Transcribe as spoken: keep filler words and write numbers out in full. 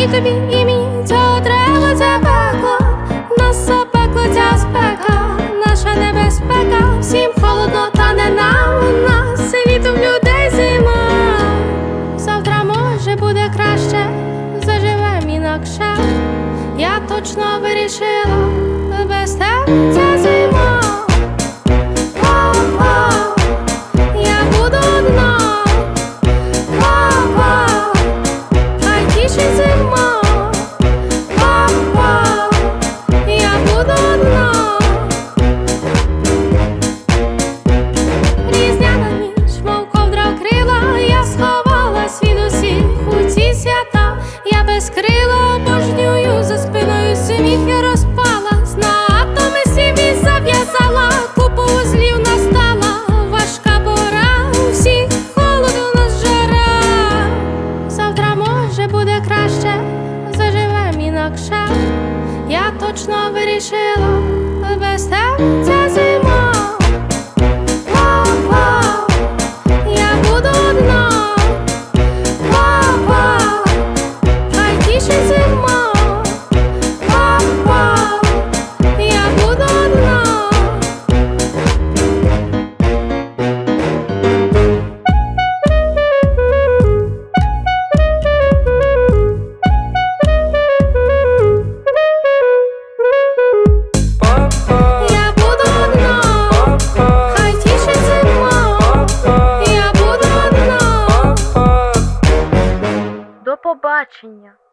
І тобі, і мені цього треба, це пекло. Нас запекло ця спека, наша небезпека. Всім холодно, та не нам, у нас світу в людей зима. Завтра може буде краще, заживем інакше. Я точно вирішила, без тебе ця зима. Воу-воу, я буду одна. Воу-воу, хай тішить зима. Воу-воу, я буду одна. Різняна ніч, мов ковдра вкрила. Я сховалась від усіх у ці свята. Я без крила обожнюю, за спиною сміх я розпалась. На атоми свій зав'язала, купу узлів настала. Важка пора, у всіх холод, у нас жара. Завтра може буде краще, заживем інакше. Я точно вирішила, без тебе ця зима. Воу-воу, я буду одна. Воу-воу, хай тішить зима. Воу-воу, я буду одна. Я буду одна. Хай тішить зима. Я буду одна. До побачення.